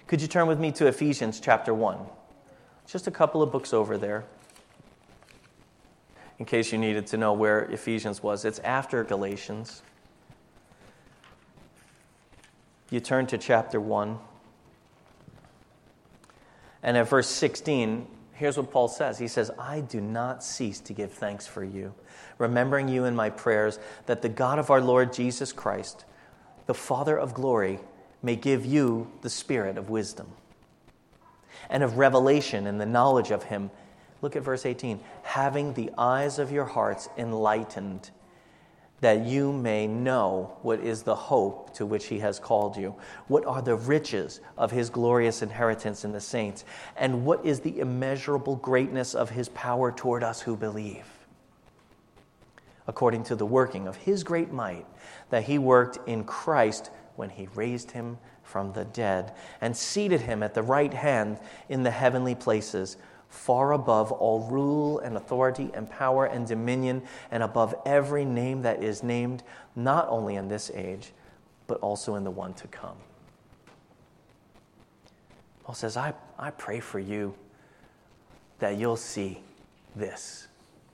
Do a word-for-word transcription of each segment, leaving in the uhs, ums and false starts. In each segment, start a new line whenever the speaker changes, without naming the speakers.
Could you turn with me to Ephesians chapter one? Just a couple of books over there, in case you needed to know where Ephesians was. It's after Galatians. You turn to chapter one. And at verse sixteen, here's what Paul says. He says, I do not cease to give thanks for you, remembering you in my prayers, that the God of our Lord Jesus Christ, the Father of glory, may give you the spirit of wisdom and of revelation in the knowledge of him. Look at verse eighteen. Having the eyes of your hearts enlightened, that you may know what is the hope to which he has called you, what are the riches of his glorious inheritance in the saints, and what is the immeasurable greatness of his power toward us who believe, according to the working of his great might, that he worked in Christ when he raised him from the dead and seated him at the right hand in the heavenly places, far above all rule and authority and power and dominion, and above every name that is named, not only in this age, but also in the one to come. Paul says, I, I pray for you that you'll see this.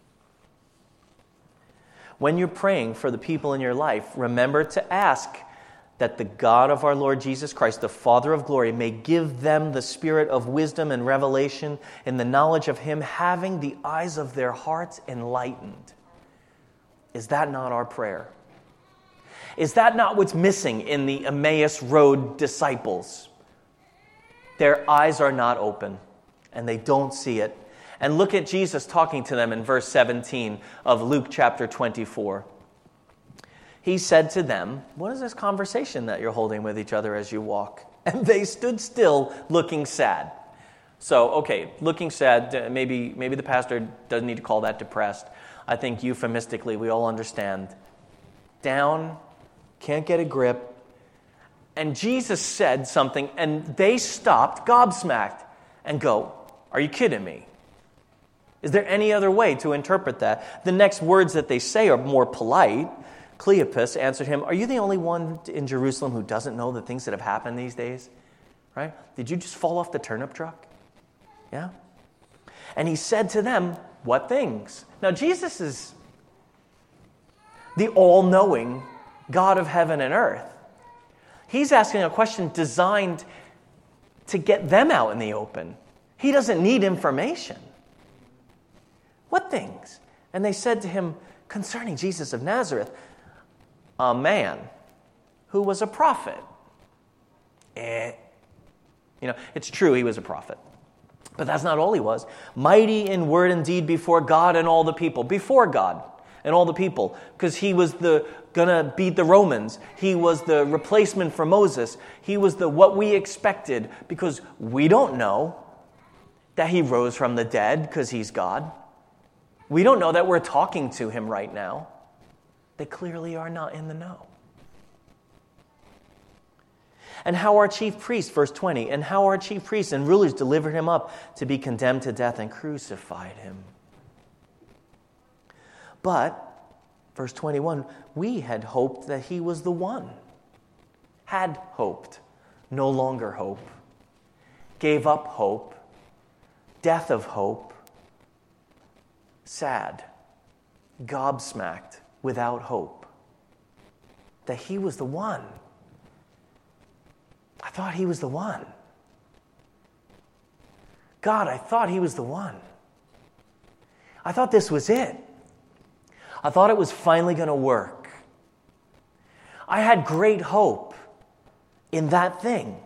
When you're praying for the people in your life, remember to ask that the God of our Lord Jesus Christ, the Father of glory, may give them the spirit of wisdom and revelation in the knowledge of him, having the eyes of their hearts enlightened. Is that not our prayer? Is that not what's missing in the Emmaus Road disciples? Their eyes are not open, and they don't see it. And look at Jesus talking to them in verse seventeen of Luke chapter twenty-four. He said to them, what is this conversation that you're holding with each other as you walk? And they stood still, looking sad. So, okay, looking sad, maybe, maybe the pastor doesn't need to call that depressed. I think euphemistically we all understand. Down, can't get a grip. And Jesus said something, and they stopped, gobsmacked, and go, are you kidding me? Is there any other way to interpret that? The next words that they say are more polite. Cleopas answered him, are you the only one in Jerusalem who doesn't know the things that have happened these days? Right? Did you just fall off the turnip truck? Yeah? And he said to them, what things? Now, Jesus is the all-knowing God of heaven and earth. He's asking a question designed to get them out in the open. He doesn't need information. What things? And they said to him, concerning Jesus of Nazareth, a man who was a prophet. Eh. You know, it's true he was a prophet. But that's not all he was. Mighty in word and deed before God and all the people. Before God and all the people. Because he was the gonna beat the Romans. He was the replacement for Moses. He was the what we expected. Because we don't know that he rose from the dead because he's God. We don't know that we're talking to him right now. They clearly are not in the know. And how our chief priests, verse twenty, and how our chief priests and rulers delivered him up to be condemned to death and crucified him. But, verse twenty-one, we had hoped that he was the one. Had hoped, no longer hope. Gave up hope. Death of hope. Sad. Gobsmacked. Without hope, that he was the one. I thought he was the one. God, I thought he was the one. I thought this was it. I thought it was finally going to work. I had great hope in that thing.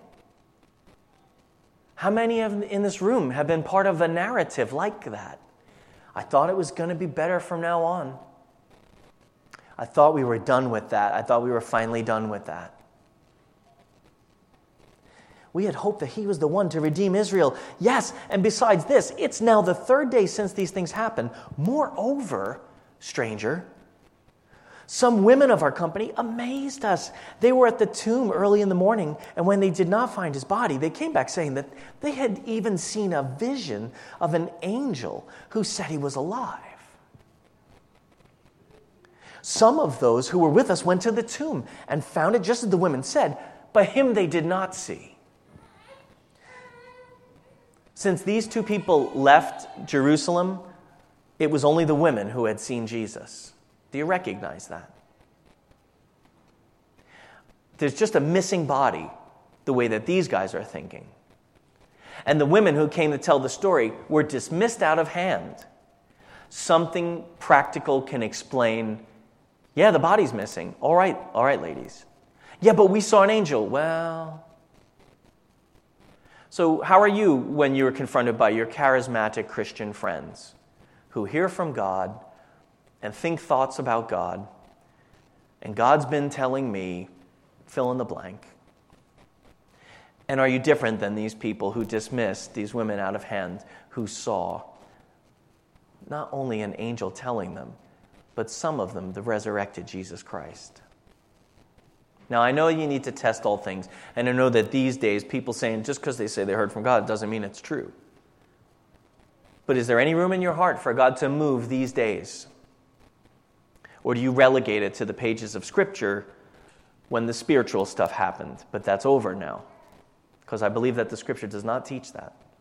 How many of in this room have been part of a narrative like that? I thought it was going to be better from now on. I thought we were done with that. I thought we were finally done with that. We had hoped that he was the one to redeem Israel. Yes, and besides this, it's now the third day since these things happened. Moreover, stranger, some women of our company amazed us. They were at the tomb early in the morning, and when they did not find his body, they came back saying that they had even seen a vision of an angel who said he was alive. Some of those who were with us went to the tomb and found it just as the women said, but him they did not see. Since these two people left Jerusalem, it was only the women who had seen Jesus. Do you recognize that? There's just a missing body, the way that these guys are thinking. And the women who came to tell the story were dismissed out of hand. Something practical can explain, yeah, the body's missing. All right, all right, ladies. Yeah, but we saw an angel. Well, so how are you when you're confronted by your charismatic Christian friends who hear from God and think thoughts about God, and God's been telling me, fill in the blank? And are you different than these people who dismissed these women out of hand, who saw not only an angel telling them, but some of them, the resurrected Jesus Christ? Now, I know you need to test all things, and I know that these days people saying just because they say they heard from God doesn't mean it's true. But is there any room in your heart for God to move these days? Or do you relegate it to the pages of Scripture when the spiritual stuff happened? But that's over now, because I believe that the Scripture does not teach that.